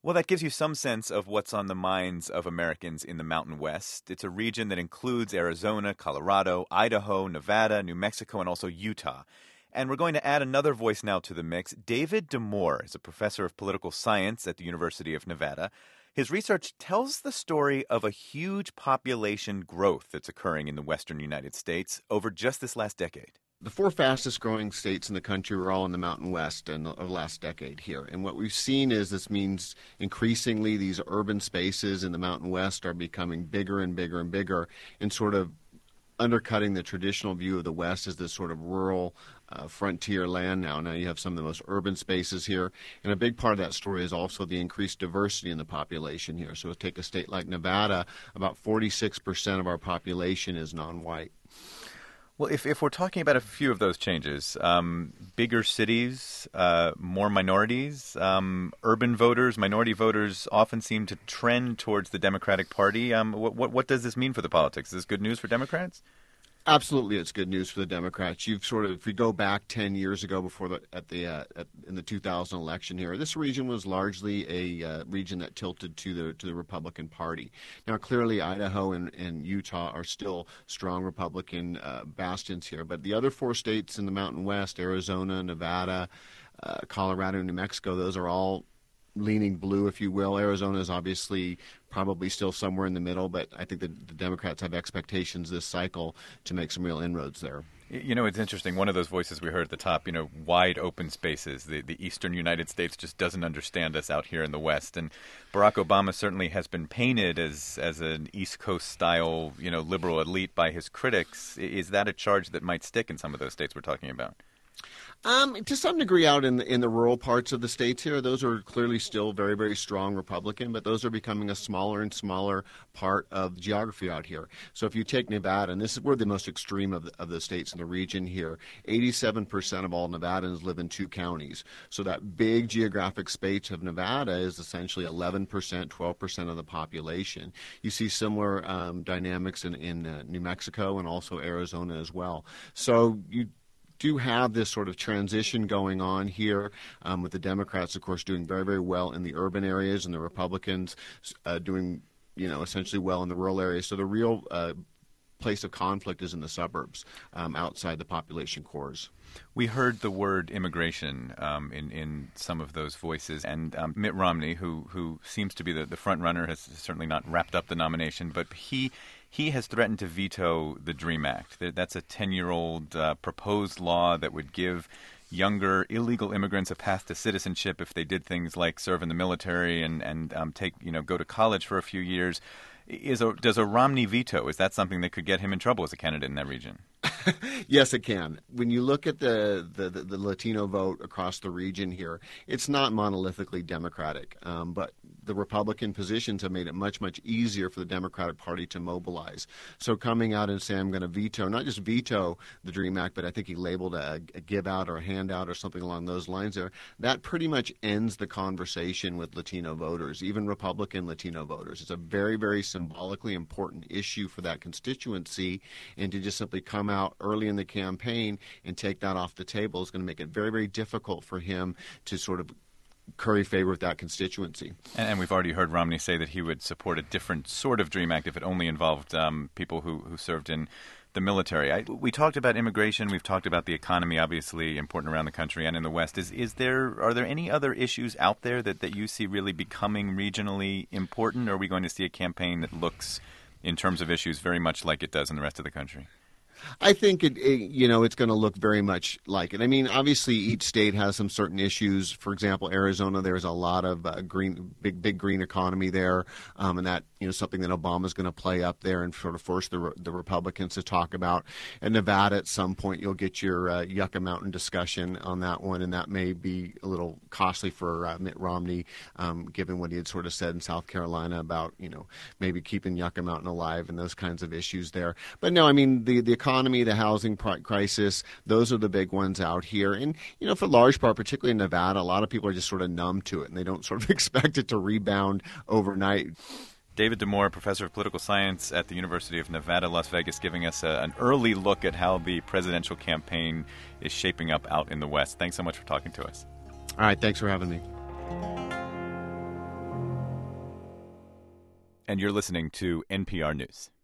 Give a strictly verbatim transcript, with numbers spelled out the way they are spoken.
Well, that gives you some sense of what's on the minds of Americans in the Mountain West. It's a region that includes Arizona, Colorado, Idaho, Nevada, New Mexico, and also Utah. And we're going to add another voice now to the mix. David Damore is a professor of political science at the University of Nevada. His research tells the story of a huge population growth that's occurring in the western United States over just this last decade. The four fastest growing states in the country were all in the Mountain West in the last decade here. And what we've seen is this means increasingly these urban spaces in the Mountain West are becoming bigger and bigger and bigger and sort of undercutting the traditional view of the West as this sort of rural uh, frontier land now. Now you have some of the most urban spaces here. And a big part of that story is also the increased diversity in the population here. So take a state like Nevada, about forty-six percent of our population is non-white. Well, if, if we're talking about a few of those changes, um, bigger cities, uh, more minorities, um, urban voters, minority voters often seem to trend towards the Democratic Party. Um, what, what, what does this mean for the politics? Is this good news for Democrats? Absolutely, it's good news for the Democrats. You've sort of, if we go back ten years ago, before the at the uh, at, in the two thousand election here, this region was largely a uh, region that tilted to the to the Republican Party. Now, clearly, Idaho and, and Utah are still strong Republican uh, bastions here, but the other four states in the Mountain West, Arizona, Nevada, uh, Colorado, and New Mexico, those are all leaning blue, if you will. Arizona is obviously probably still somewhere in the middle, but I think that the Democrats have expectations this cycle to make some real inroads there. You know, it's interesting. One of those voices we heard at the top, you know, wide open spaces. The, the eastern United States just doesn't understand us out here in the West. And Barack Obama certainly has been painted as, as an East Coast style, you know, liberal elite by his critics. Is that a charge that might stick in some of those states we're talking about? Um, to some degree out in the, in the rural parts of the states here, those are clearly still very, very strong Republican, but those are becoming a smaller and smaller part of the geography out here. So if you take Nevada, and this is, we're the most extreme of the, of the states in the region here, eighty-seven percent of all Nevadans live in two counties. So that big geographic space of Nevada is essentially eleven percent, twelve percent of the population. You see similar um, dynamics in, in uh, New Mexico and also Arizona as well. So you do have this sort of transition going on here um, with the Democrats, of course, doing very, very well in the urban areas and the Republicans uh, doing, you know, essentially well in the rural areas. So the real uh, place of conflict is in the suburbs um, outside the population cores. We heard the word immigration um, in, in some of those voices, and um, Mitt Romney, who, who seems to be the, the front runner, has certainly not wrapped up the nomination, but he he has threatened to veto the DREAM Act. That's a ten-year-old uh, proposed law that would give younger illegal immigrants a path to citizenship if they did things like serve in the military and, and um, take you know go to college for a few years. Is a, does a Romney veto, is that something that could get him in trouble as a candidate in that region? Yes, it can. When you look at the, the, the Latino vote across the region here, it's not monolithically Democratic, um, but the Republican positions have made it much, much easier for the Democratic Party to mobilize. So coming out and saying I'm going to veto, not just veto the DREAM Act, but I think he labeled a, a give out or a handout or something along those lines there, that pretty much ends the conversation with Latino voters, even Republican Latino voters. It's a very, very symbolically important issue for that constituency, and to just simply come out early in the campaign and take that off the table is going to make it very, very difficult for him to sort of curry favor with that constituency. And, and we've already heard Romney say that he would support a different sort of DREAM Act if it only involved um, people who, who served in the military. I, we talked about immigration. We've talked about the economy, obviously important around the country and in the West. Is is there are there any other issues out there that, that you see really becoming regionally important, or are we going to see a campaign that looks, in terms of issues, very much like it does in the rest of the country? I think it, it, you know, it's going to look very much like it. I mean, obviously, each state has some certain issues. For example, Arizona, there's a lot of uh, green, big, big green economy there, um, and that you know something that Obama's going to play up there and sort of force the the Republicans to talk about. In Nevada, at some point, you'll get your uh, Yucca Mountain discussion on that one, and that may be a little costly for uh, Mitt Romney, um, given what he had sort of said in South Carolina about you know maybe keeping Yucca Mountain alive and those kinds of issues there. But no, I mean the the economy, the housing crisis, those are the big ones out here. And, you know, for large part, particularly in Nevada, a lot of people are just sort of numb to it, and they don't sort of expect it to rebound overnight. David Damore, professor of political science at the University of Nevada, Las Vegas, giving us a, an early look at how the presidential campaign is shaping up out in the West. Thanks so much for talking to us. All right. Thanks for having me. And you're listening to N P R News.